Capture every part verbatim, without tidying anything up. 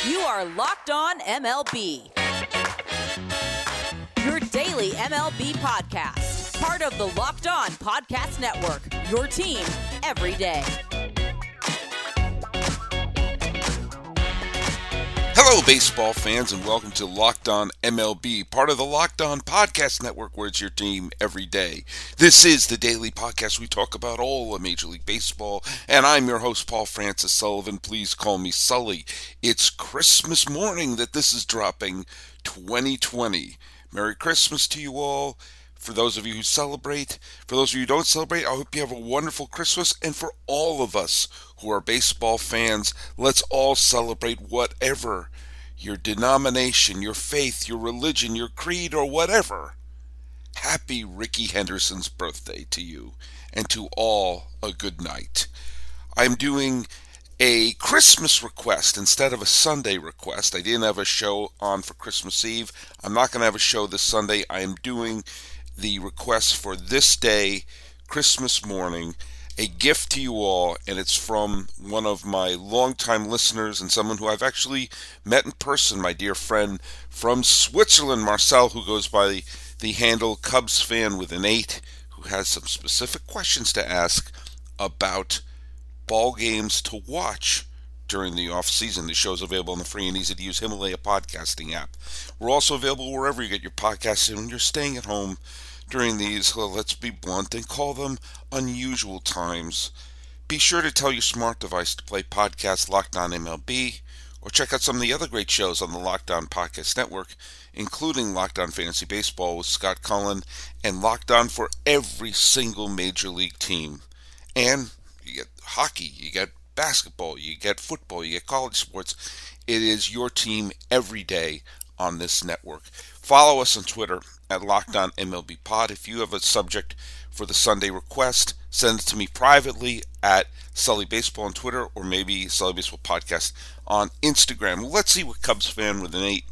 You are Locked On M L B, your daily M L B podcast. Part of the Locked On Podcast Network, your team every day. Hello, baseball fans, and welcome to Locked On M L B, part of the Locked On Podcast Network, where it's your team every day. This is the daily podcast. We talk about all of Major League Baseball, and I'm your host, Paul Francis Sullivan. Please call me Sully. It's Christmas morning that this is dropping, twenty twenty. Merry Christmas to you all. For those of you who celebrate, for those of you who don't celebrate, I hope you have a wonderful Christmas. And for all of us who are baseball fans, let's all celebrate whatever your denomination, your faith, your religion, your creed, or whatever. Happy Rickey Henderson's birthday to you, and to all a good night. I'm doing a Christmas request instead of a Sunday request. I didn't have a show on for Christmas Eve. I'm not going to have a show this Sunday. I am doing the request for this day, Christmas morning, a gift to you all, and it's from one of my longtime listeners and someone who I've actually met in person, my dear friend from Switzerland, Marcel, who goes by the, the handle Cubs Fan with an eight, who has some specific questions to ask about ball games to watch during the off season. The show's available on the free and easy to use Himalaya podcasting app. We're also available wherever you get your podcasts, and when you're staying at home during these, well, let's be blunt and call them unusual times, be sure to tell your smart device to play podcast Locked On M L B, or check out some of the other great shows on the Locked On Podcast Network, including Locked On Fantasy Baseball with Scott Cullen, and Locked On for every single major league team. And you get hockey, you get basketball, you get football, you get college sports. It is your team every day on this network. Follow us on Twitter at Locked On M L B Pod. If you have a subject for the Sunday request, send it to me privately at Sully Baseball on Twitter, or maybe Sully Baseball Podcast on Instagram. Let's see what Cubs Fan with an eight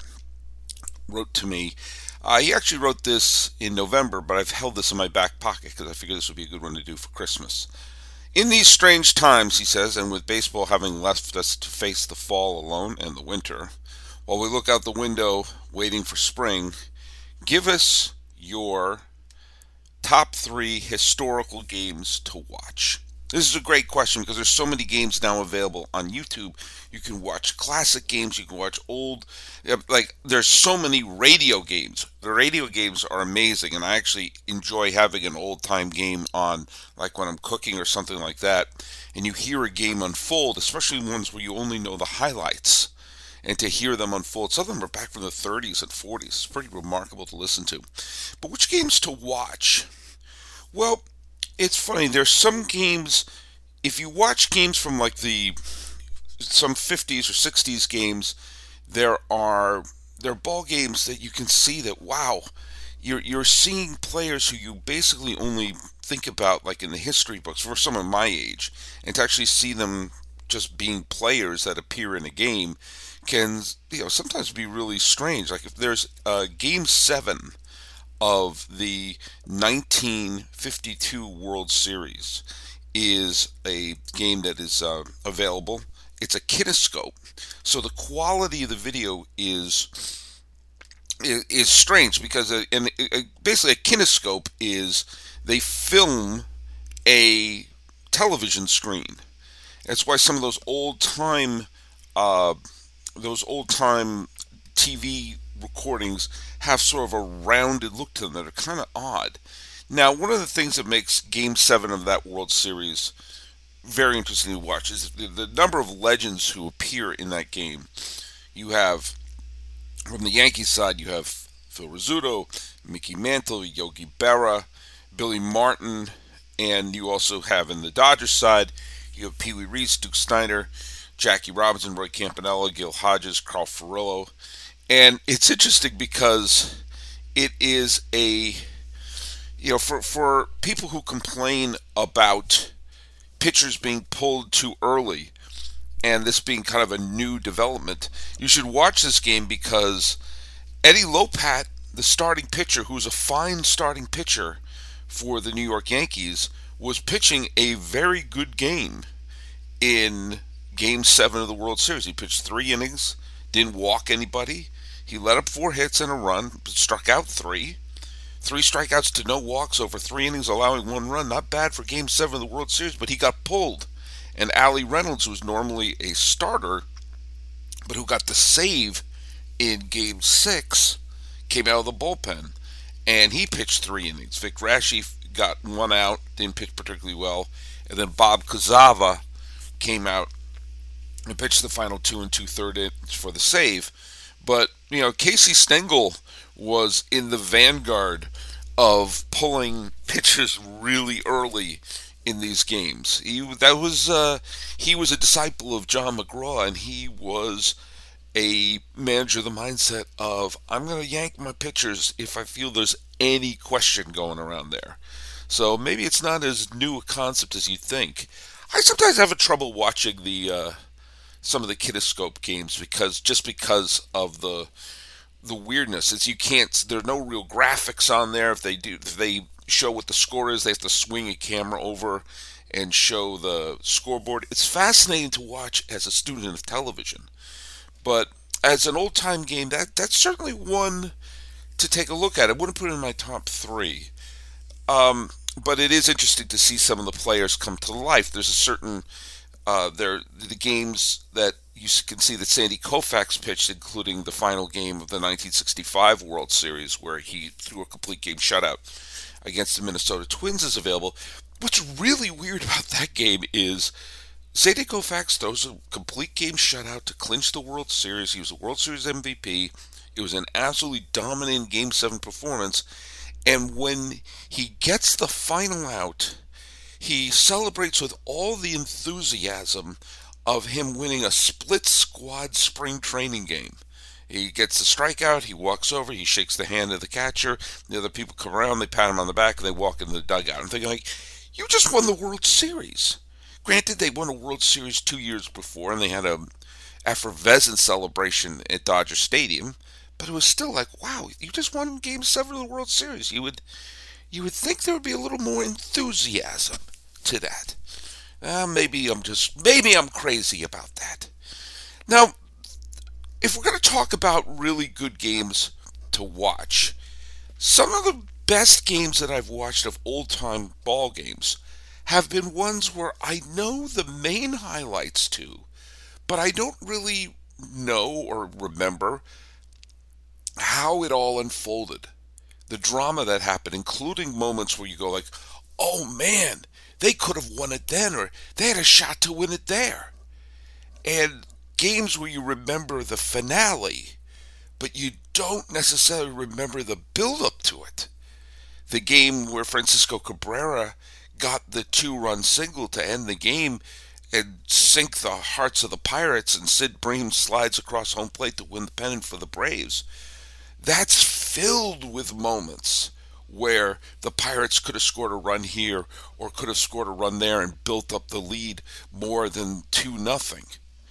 wrote to me. Uh, he actually wrote this in November, but I've held this in my back pocket because I figured this would be a good one to do for Christmas. In these strange times, he says, and with baseball having left us to face the fall alone and the winter, while we look out the window waiting for spring, give us your top three historical games to watch. This is a great question because there's so many games now available on YouTube. You can watch classic games, you can watch old, like there's so many radio games. The radio games are amazing, and I actually enjoy having an old-time game on, like when I'm cooking or something like that, and you hear a game unfold, especially ones where you only know the highlights, and to hear them unfold. Some of them are back from the thirties and forties. It's pretty remarkable to listen to. But which games to watch? Well, it's funny. There's some games, if you watch games from like the, some fifties or sixties games, there are, there are ball games that you can see that, wow, you're, you're seeing players who you basically only think about like in the history books for someone my age, and to actually see them just being players that appear in a game can, you know, sometimes be really strange. Like if there's uh, Game seven of the nineteen fifty-two World Series is a game that is uh, available. It's a kinescope, so the quality of the video is is, is strange because uh, and uh, basically a kinescope is they film a television screen. That's why some of those old time uh, those old time T V recordings have sort of a rounded look to them that are kind of odd. Now, one of the things that makes Game seven of that World Series very interesting to watch is the, the number of legends who appear in that game. You have, from the Yankees side, you have Phil Rizzuto, Mickey Mantle, Yogi Berra, Billy Martin, and you also have in the Dodgers side, you have Pee Wee Reese, Duke Snider, Jackie Robinson, Roy Campanella, Gil Hodges, Carl Furillo. And it's interesting because it is a, you know, for, for people who complain about pitchers being pulled too early and this being kind of a new development, you should watch this game because Eddie Lopat, the starting pitcher, who's a fine starting pitcher for the New York Yankees, was pitching a very good game in Game seven of the World Series. He pitched three innings, didn't walk anybody. He let up four hits and a run, struck out three. Three strikeouts to no walks over three innings, allowing one run. Not bad for Game seven of the World Series, but he got pulled. And Allie Reynolds, who's normally a starter, but who got the save in Game six, came out of the bullpen. And he pitched three innings. Vic Raschi got one out, didn't pitch particularly well. And then Bob Kazava came out and pitched the final two and two-thirds innings for the save. But, you know, Casey Stengel was in the vanguard of pulling pitchers really early in these games. He that was uh, he was a disciple of John McGraw, and he was a manager of the mindset of, I'm going to yank my pitchers if I feel there's any question going around there. So maybe it's not as new a concept as you think. I sometimes have a trouble watching the uh, some of the Kinescope games because just because of the the weirdness. Is you can't. There are no real graphics on there. If they do, if they show what the score is, they have to swing a camera over and show the scoreboard. It's fascinating to watch as a student of television, but as an old-time game, that that's certainly one to take a look at. I wouldn't put it in my top three, um, but it is interesting to see some of the players come to life. There's a certain uh, there the games that you can see that Sandy Koufax pitched, including the final game of the nineteen sixty-five World Series, where he threw a complete game shutout against the Minnesota Twins, is available. What's really weird about that game is Sandy Koufax throws a complete game shutout to clinch the World Series. He was a World Series M V P. It was an absolutely dominant Game seven performance. And when he gets the final out, he celebrates with all the enthusiasm of him winning a split squad spring training game. He gets the strikeout, he walks over, he shakes the hand of the catcher, the other people come around, they pat him on the back, and they walk into the dugout. I'm thinking, like, you just won the World Series. Granted, they won a World Series two years before, and they had a effervescent celebration at Dodger Stadium, but it was still like, wow, you just won Game seven of the World Series. You would, you would think there would be a little more enthusiasm to that. Uh, maybe I'm just, maybe I'm crazy about that. Now, if we're going to talk about really good games to watch, some of the best games that I've watched of old-time ball games have been ones where I know the main highlights to, but I don't really know or remember how it all unfolded. The drama that happened, including moments where you go like, oh man, they could have won it then, or they had a shot to win it there. And games where you remember the finale, but you don't necessarily remember the build-up to it. The game where Francisco Cabrera got the two-run single to end the game and sink the hearts of the Pirates, and Sid Bream slides across home plate to win the pennant for the Braves. That's filled with moments where the Pirates could have scored a run here or could have scored a run there and built up the lead more than two nothing.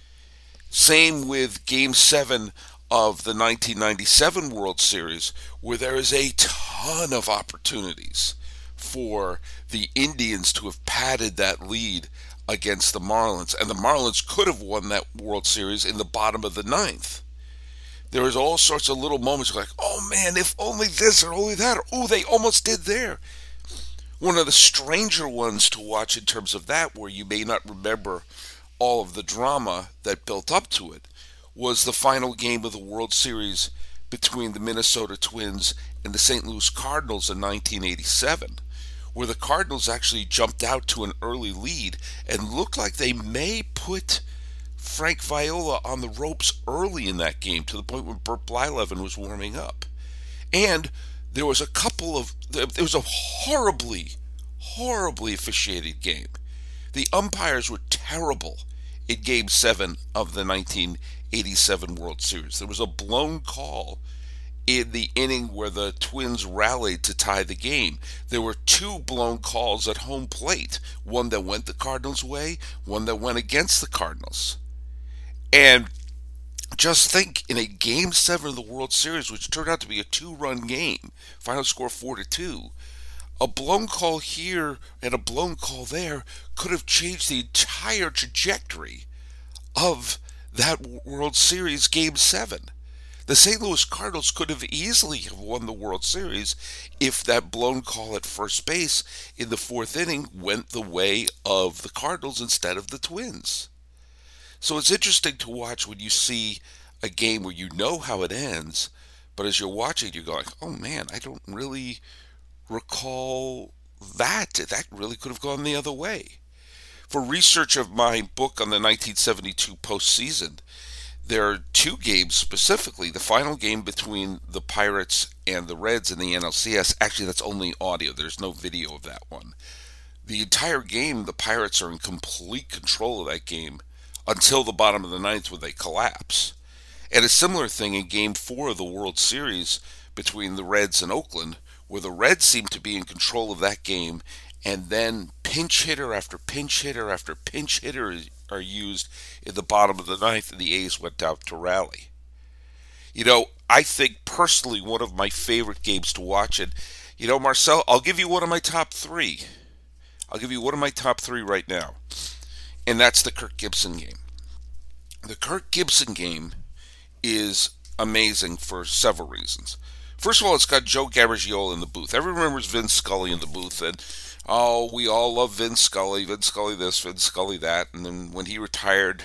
Same with Game seven of the nineteen ninety-seven World Series, where there is a ton of opportunities for the Indians to have padded that lead against the Marlins, and the Marlins could have won that World Series in the bottom of the ninth. There was all sorts of little moments like, oh man, if only this or only that, or oh, they almost did there. One of the stranger ones to watch in terms of that, where you may not remember all of the drama that built up to it, was the final game of the World Series between the Minnesota Twins and the Saint Louis Cardinals in nineteen eighty-seven, where the Cardinals actually jumped out to an early lead and looked like they may put Frank Viola on the ropes early in that game, to the point when Burt Blyleven was warming up. And there was a couple of, it was a horribly, horribly officiated game. The umpires were terrible in Game seven of the nineteen eighty-seven World Series. There was a blown call in the inning where the Twins rallied to tie the game. There were two blown calls at home plate, one that went the Cardinals' way, one that went against the Cardinals. And just think, in a Game seven of the World Series, which turned out to be a two-run game, final score four to two, a blown call here and a blown call there could have changed the entire trajectory of that World Series Game seven. The Saint Louis Cardinals could have easily have won the World Series if that blown call at first base in the fourth inning went the way of the Cardinals instead of the Twins. So it's interesting to watch when you see a game where you know how it ends, but as you're watching, you're going, oh man, I don't really recall that. That really could have gone the other way. For research of my book on the nineteen seventy-two postseason, there are two games specifically. The final game between the Pirates and the Reds in the N L C S. Actually, that's only audio. There's no video of that one. The entire game, the Pirates are in complete control of that game until the bottom of the ninth when they collapse. And a similar thing in Game four of the World Series between the Reds and Oakland, where the Reds seem to be in control of that game, and then pinch hitter after pinch hitter after pinch hitter are used in the bottom of the ninth, and the A's went out to rally. You know, I think personally one of my favorite games to watch, and, you know, Marcel, I'll give you one of my top three. I'll give you one of my top three right now, and that's the Kirk Gibson game. The Kirk Gibson game is amazing for several reasons. First of all, it's got Joe Garagiola in the booth. Everyone remembers Vince Scully in the booth, and oh, we all love Vince Scully, Vince Scully this, Vince Scully that. And then when he retired,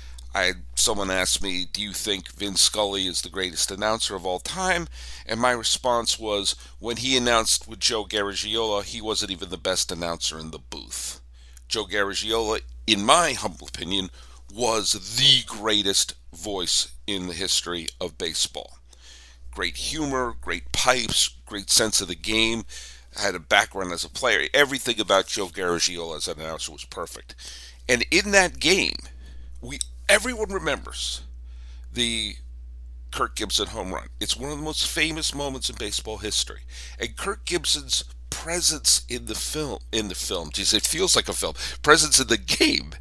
I someone asked me, do you think Vince Scully is the greatest announcer of all time? And my response was, when he announced with Joe Garagiola, he wasn't even the best announcer in the booth. Joe Garagiola, in my humble opinion, was the greatest voice in the history of baseball. Great humor, great pipes, great sense of the game. Had a background as a player. Everything about Joe Garagiola as an announcer was perfect. And in that game, we everyone remembers the Kirk Gibson home run. It's one of the most famous moments in baseball history. And Kirk Gibson's presence in the film, in the film, geez, it feels like a film, presence in the game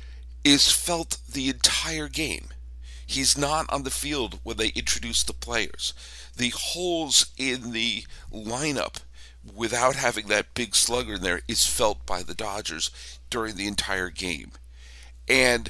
is felt the entire game. He's not on the field when they introduce the players. The holes in the lineup without having that big slugger in there is felt by the Dodgers during the entire game. And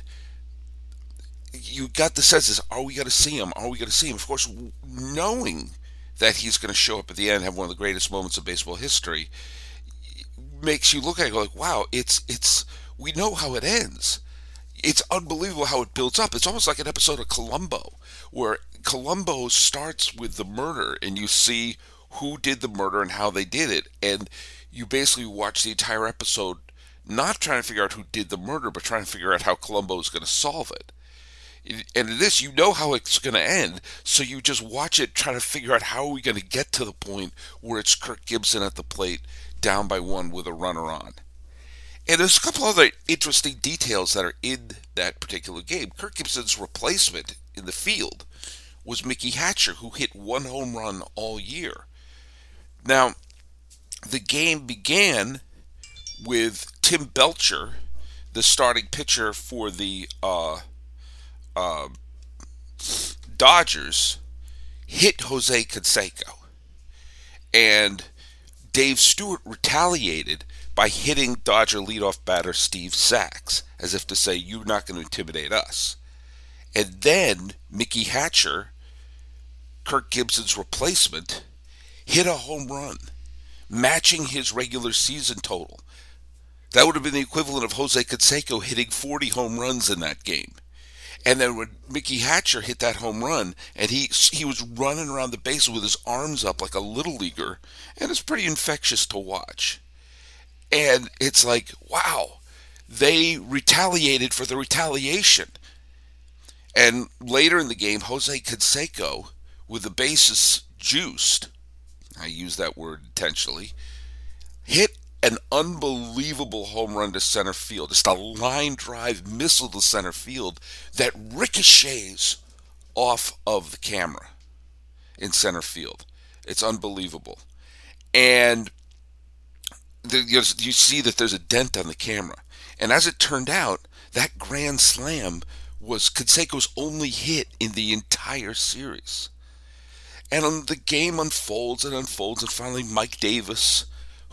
you got the sense, are we going to see him? Are we going to see him? Of course, knowing that he's going to show up at the end and have one of the greatest moments of baseball history makes you look at it and go like, wow, it's, it's, we know how it ends. It's unbelievable how it builds up. It's almost like an episode of Columbo, where Columbo starts with the murder, and you see who did the murder and how they did it. And you basically watch the entire episode not trying to figure out who did the murder, but trying to figure out how Columbo is going to solve it. And in this, you know how it's going to end, so you just watch it trying to figure out how are we going to get to the point where it's Kirk Gibson at the plate, down by one with a runner on. And there's a couple other interesting details that are in that particular game. Kirk Gibson's replacement in the field was Mickey Hatcher, who hit one home run all year. Now, the game began with Tim Belcher, the starting pitcher for the uh, uh, Dodgers, hit Jose Canseco. And Dave Stewart retaliated by hitting Dodger leadoff batter Steve Sax, as if to say, you're not going to intimidate us. And then Mickey Hatcher, Kirk Gibson's replacement, hit a home run, matching his regular season total. That would have been the equivalent of Jose Canseco hitting forty home runs in that game. And then when Mickey Hatcher hit that home run, and he he was running around the base with his arms up like a little leaguer, and it's pretty infectious to watch. And it's like, wow, they retaliated for the retaliation. And later in the game, Jose Canseco, with the bases juiced, I use that word intentionally, hit an unbelievable home run to center field. Just a line drive missile to center field that ricochets off of the camera in center field. It's unbelievable. And the, you, you see that there's a dent on the camera. And as it turned out, that grand slam was Canseco's only hit in the entire series. And um, the game unfolds and unfolds, and finally Mike Davis,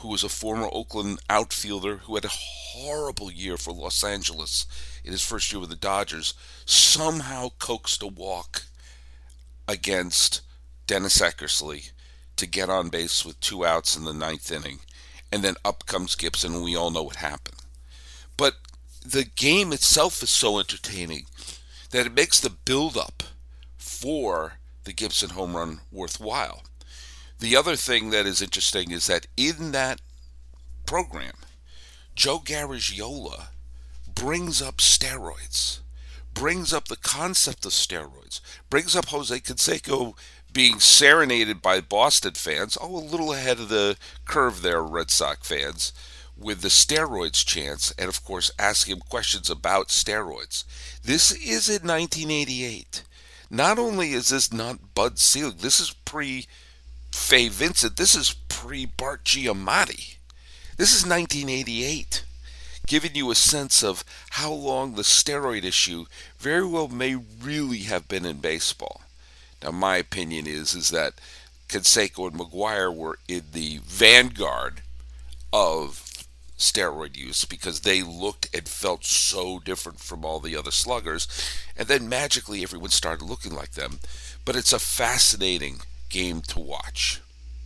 who was a former Oakland outfielder who had a horrible year for Los Angeles in his first year with the Dodgers, somehow coaxed a walk against Dennis Eckersley to get on base with two outs in the ninth inning. And then up comes Gibson, and we all know what happened. But the game itself is so entertaining that it makes the build-up for the Gibson home run worthwhile. The other thing that is interesting is that in that program, Joe Garagiola brings up steroids, brings up the concept of steroids, brings up Jose Canseco being serenaded by Boston fans, oh, a little ahead of the curve there, Red Sox fans, with the steroids chants, and of course asking him questions about steroids. This is in nineteen eighty-eight. Not only is this not Bud Selig, this is pre-Fay Vincent, this is pre-Bart Giamatti. This is nineteen eighty-eight, giving you a sense of how long the steroid issue very well may really have been in baseball. Now, my opinion is, is that Canseco and McGwire were in the vanguard of steroid use because they looked and felt so different from all the other sluggers, and then magically everyone started looking like them. But it's a fascinating game to watch.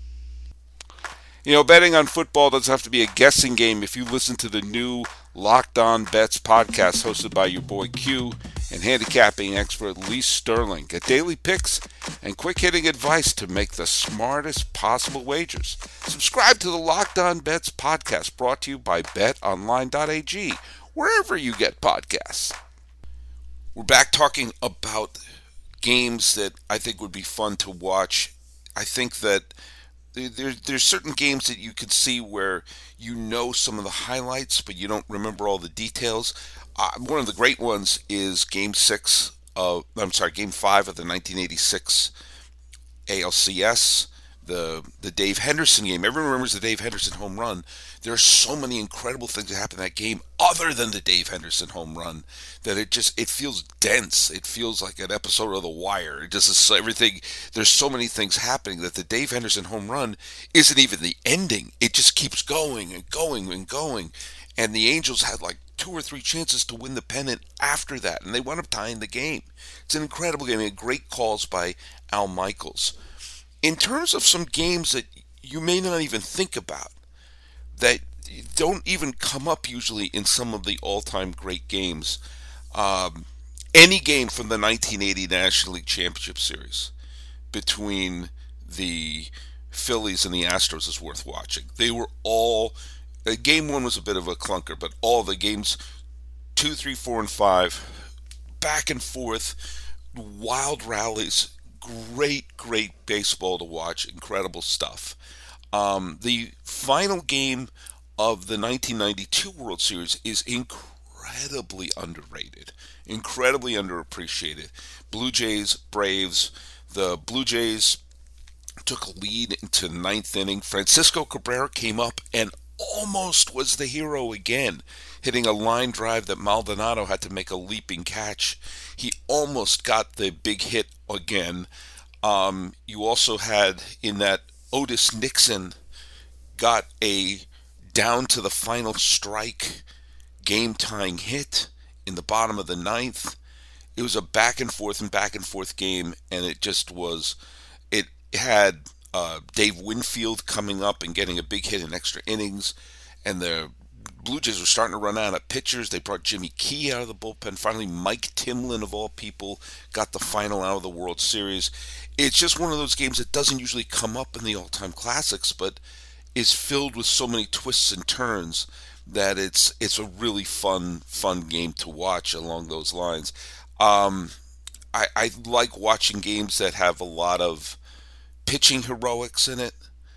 You know, betting on football doesn't have to be a guessing game if you listen to the new Locked On Bets podcast hosted by your boy Q and handicapping expert Lee Sterling. Get daily picks and quick-hitting advice to make the smartest possible wagers. Subscribe to the Locked On Bets podcast brought to you by bet online dot a g, wherever you get podcasts. We're back talking about games that I think would be fun to watch. I think that There, there's certain games that you could see where you know some of the highlights, but you don't remember all the details. Uh, one of the great ones is Game Six of, I'm sorry, Game Five of the nineteen eighty-six A L C S, the the Dave Henderson game. Everyone remembers the Dave Henderson home run. There are so many incredible things that happen in that game, other than the Dave Henderson home run, that it just it feels dense. It feels like an episode of The Wire. It just is everything. There's so many things happening that the Dave Henderson home run isn't even the ending. It just keeps going and going and going. And the Angels had like two or three chances to win the pennant after that, and they wound up tying the game. It's an incredible game. And great calls by Al Michaels. In terms of some games that you may not even think about, that don't even come up usually in some of the all-time great games, um, any game from the nineteen eighty National League Championship Series between the Phillies and the Astros is worth watching. They were all, uh, game one was a bit of a clunker, but all the games two, three, four, and five, back and forth, wild rallies, great, great baseball to watch, incredible stuff. Um, the final game of the nineteen ninety-two World Series is incredibly underrated, incredibly underappreciated. Blue Jays, Braves. The Blue Jays took a lead into the ninth inning. Francisco Cabrera came up and almost was the hero again, hitting a line drive that Maldonado had to make a leaping catch. He almost got the big hit again. Um, you also had in that Otis Nixon got a down to the final strike game-tying hit in the bottom of the ninth. It was a back and forth and back and forth game, and it just was, it had uh, Dave Winfield coming up and getting a big hit in extra innings, and the Blue Jays were starting to run out of pitchers. They brought Jimmy Key out of the bullpen. Finally, Mike Timlin, of all people, got the final out of the World Series. It's just one of those games that doesn't usually come up in the all-time classics, but is filled with so many twists and turns that it's it's a really fun, fun game to watch along those lines. Um, I, I like watching games that have a lot of pitching heroics in it.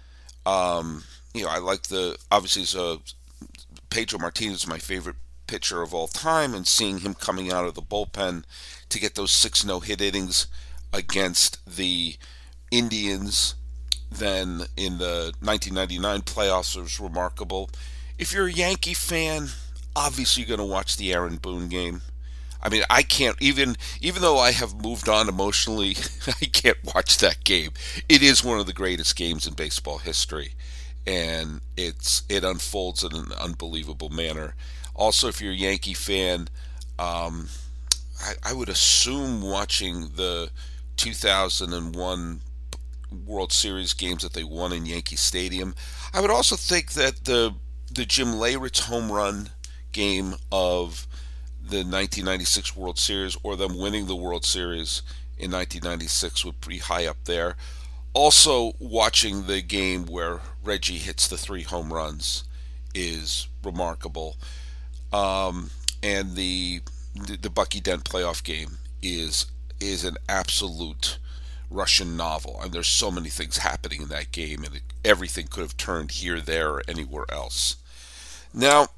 Um, you know, I like the, obviously, so Pedro Martinez is my favorite pitcher of all time, and seeing him coming out of the bullpen to get those six no-hit innings against the Indians then in the nineteen ninety-nine playoffs was remarkable. If you're a Yankee fan, obviously you're going to watch the Aaron Boone game. I mean, I can't, even even though I have moved on emotionally, I can't watch that game. It is one of the greatest games in baseball history. and it's it unfolds in an unbelievable manner. Also, if you're a Yankee fan, um, I, I would assume watching the two thousand one World Series games that they won in Yankee Stadium. I would also think that the the Jim Leyritz home run game of the nineteen ninety-six World Series, or them winning the World Series in nineteen ninety-six, would be high up there. Also, watching the game where Reggie hits the three home runs is remarkable. Um, and the the Bucky Dent playoff game is is an absolute Russian novel. I mean, there's so many things happening in that game, and it, everything could have turned here, there, or anywhere else. Now,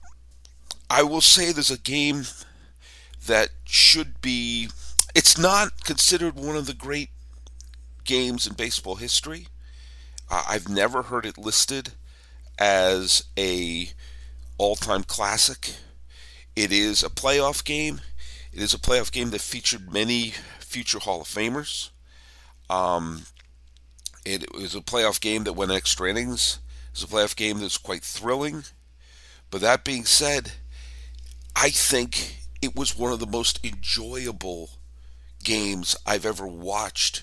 I will say there's a game that should be, it's not considered one of the great games in baseball history. Uh, I've never heard it listed as a all-time classic. It is a playoff game. It is a playoff game that featured many future Hall of Famers. Um, it was a playoff game that went extra innings. It was a playoff game that was quite thrilling. But that being said, I think it was one of the most enjoyable games I've ever watched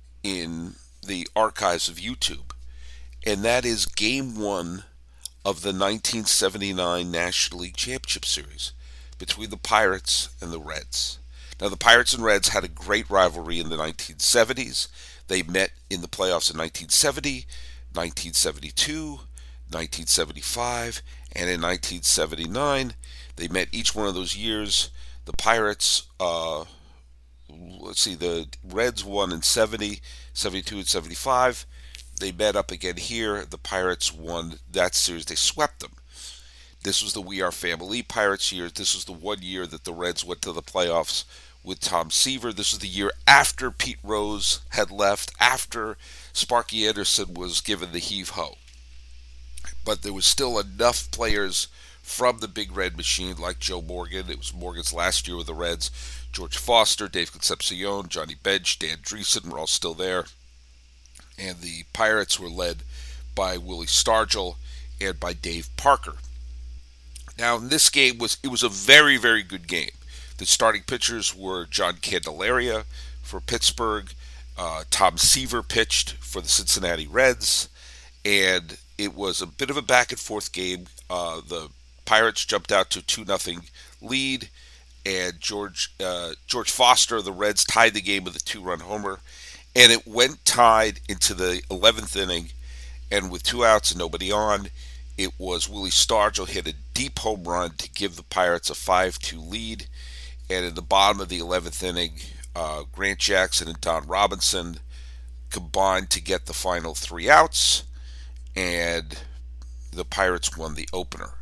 in the archives of YouTube. And that is Game one of the nineteen seventy-nine National League Championship Series between the Pirates and the Reds. Now, the Pirates and Reds had a great rivalry in the nineteen seventies. They met in the playoffs in nineteen seventy, nineteen seventy-two, nineteen seventy-five, and in nineteen seventy-nine. They met each one of those years. The Pirates, uh, let's see, the Reds won in seventy, seventy-two, and seventy-five. They met up again here. The Pirates won that series. They swept them. This was the We Are Family Pirates year. This was the one year that the Reds went to the playoffs with Tom Seaver. This was the year after Pete Rose had left, after Sparky Anderson was given the heave-ho. But there was still enough players from the Big Red Machine, like Joe Morgan. It was Morgan's last year with the Reds. George Foster, Dave Concepcion, Johnny Bench, Dan Dreesen were all still there. And the Pirates were led by Willie Stargell and by Dave Parker. Now, in this game, was it was a very, very good game. The starting pitchers were John Candelaria for Pittsburgh. Uh, Tom Seaver pitched for the Cincinnati Reds. And it was a bit of a back-and-forth game. Uh, the Pirates jumped out to a two nothing lead. And George uh, George Foster of the Reds tied the game with a two-run homer. And it went tied into the eleventh inning, and with two outs and nobody on, it was Willie Stargell hit a deep home run to give the Pirates a five two lead. And in the bottom of the eleventh inning, uh, Grant Jackson and Don Robinson combined to get the final three outs, and the Pirates won the opener.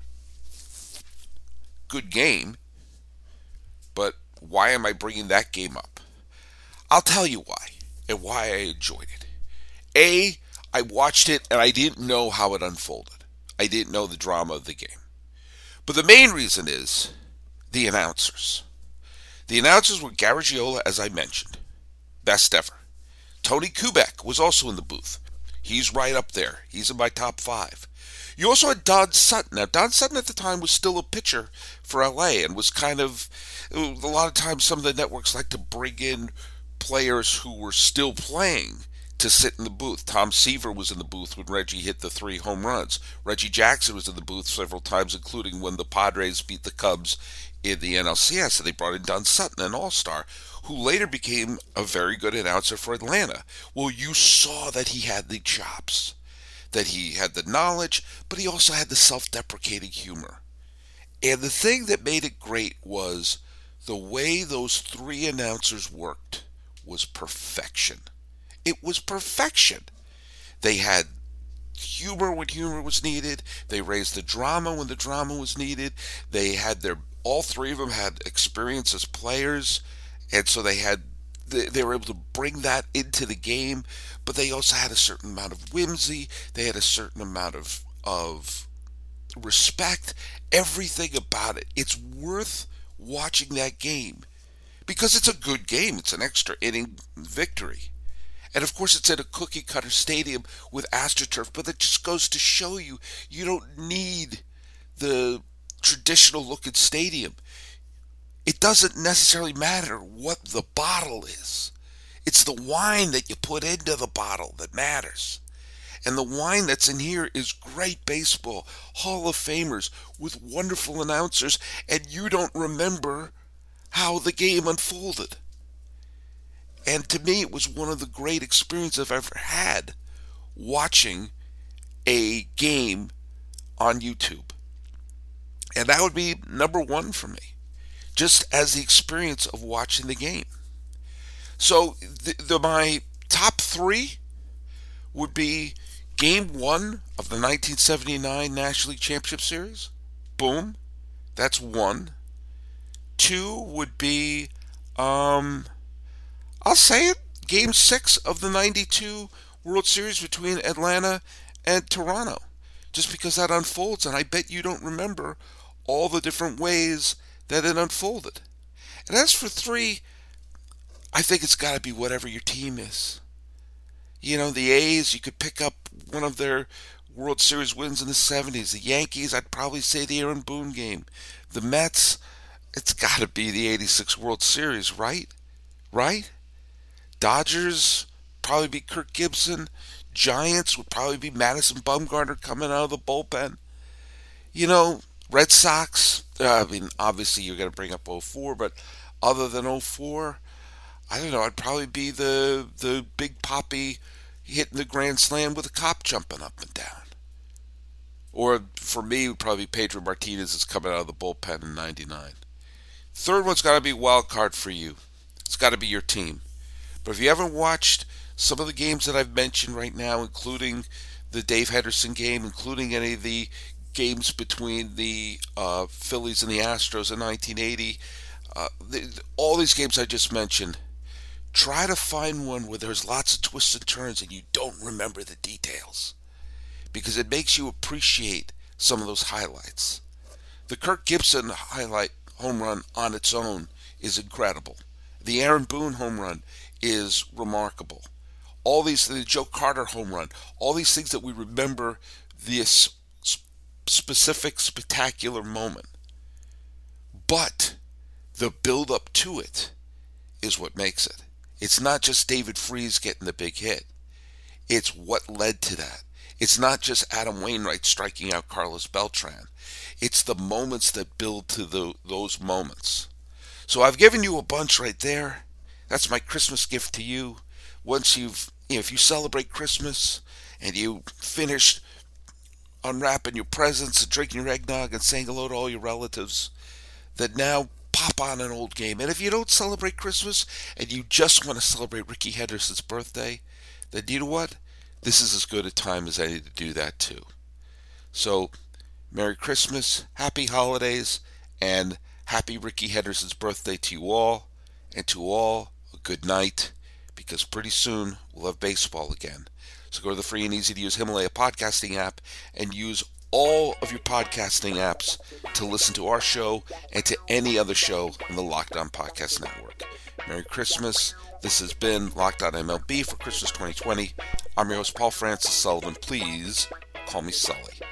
Good game, but why am I bringing that game up? I'll tell you why. And why I enjoyed it. A, I watched it and I didn't know how it unfolded. I didn't know the drama of the game. But the main reason is the announcers. The announcers were Garagiola, as I mentioned. Best ever. Tony Kubek was also in the booth. He's right up there. He's in my top five. You also had Don Sutton. Now, Don Sutton at the time was still a pitcher for L A and was kind of, a lot of times some of the networks like to bring in players who were still playing to sit in the booth. Tom Seaver was in the booth when Reggie hit the three home runs. Reggie Jackson was in the booth several times, including when the Padres beat the Cubs in the N L C S. So they brought in Don Sutton, an all-star, who later became a very good announcer for Atlanta. Well, you saw that he had the chops, that he had the knowledge, but he also had the self-deprecating humor. And the thing that made it great was the way those three announcers worked was perfection. It was perfection. They had humor when humor was needed. They raised the drama when the drama was needed. They had their, all three of them had experience as players, and so they had, they, they were able to bring that into the game, but they also had a certain amount of whimsy. They had a certain amount of, of respect. Everything about it. It's worth watching that game. Because it's a good game. It's an extra inning victory. And of course it's at a cookie cutter stadium with AstroTurf, but that just goes to show you, you don't need the traditional looking stadium. It doesn't necessarily matter what the bottle is. It's the wine that you put into the bottle that matters. And the wine that's in here is great baseball, Hall of Famers with wonderful announcers, and you don't remember how the game unfolded. And to me, it was one of the great experiences I've ever had watching a game on YouTube. And that would be number one for me, just as the experience of watching the game. So the, the, my top three would be Game one of the nineteen seventy-nine National League Championship Series. Boom. That's one. Two would be, um, I'll say it, Game six of the ninety-two World Series between Atlanta and Toronto. Just because that unfolds, and I bet you don't remember all the different ways that it unfolded. And as for three, I think it's got to be whatever your team is. You know, the A's, you could pick up one of their World Series wins in the seventies. The Yankees, I'd probably say the Aaron Boone game. The Mets, it's got to be the eighty-six World Series, right? Right? Dodgers, probably be Kirk Gibson. Giants would probably be Madison Bumgarner coming out of the bullpen. You know, Red Sox, uh, I mean, obviously you're going to bring up oh four, but other than oh four, I don't know, I'd probably be the the Big Papi hitting the grand slam with a cop jumping up and down. Or for me, it would probably be Pedro Martinez is coming out of the bullpen in ninety-nine. Third one's got to be wild card for you. It's got to be your team. But if you haven't watched some of the games that I've mentioned right now, including the Dave Henderson game, including any of the games between the uh, Phillies and the Astros in nineteen eighty, uh, the, all these games I just mentioned, try to find one where there's lots of twists and turns and you don't remember the details, because it makes you appreciate some of those highlights. The Kirk Gibson highlight home run on its own is incredible. The Aaron Boone home run is remarkable. All these, the Joe Carter home run, all these things that we remember this specific spectacular moment. But the build up to it is what makes it. It's not just David Freese getting the big hit. It's what led to that. It's not just Adam Wainwright striking out Carlos Beltran. It's the moments that build to the, those moments. So I've given you a bunch right there. That's my Christmas gift to you. Once you've, you know, if you celebrate Christmas and you finished unwrapping your presents and drinking your eggnog and saying hello to all your relatives, that now pop on an old game. And if you don't celebrate Christmas and you just want to celebrate Rickey Henderson's birthday, then you know what? This is as good a time as any to do that too. So, Merry Christmas, Happy Holidays, and Happy Rickey Henderson's birthday to you all, and to all, a good night, because pretty soon we'll have baseball again. So go to the free and easy to use Himalaya podcasting app and use all of your podcasting apps to listen to our show and to any other show in the Locked On Podcast Network. Merry Christmas. This has been Locked On M L B for Christmas twenty twenty. I'm your host, Paul Francis Sullivan. Please call me Sully.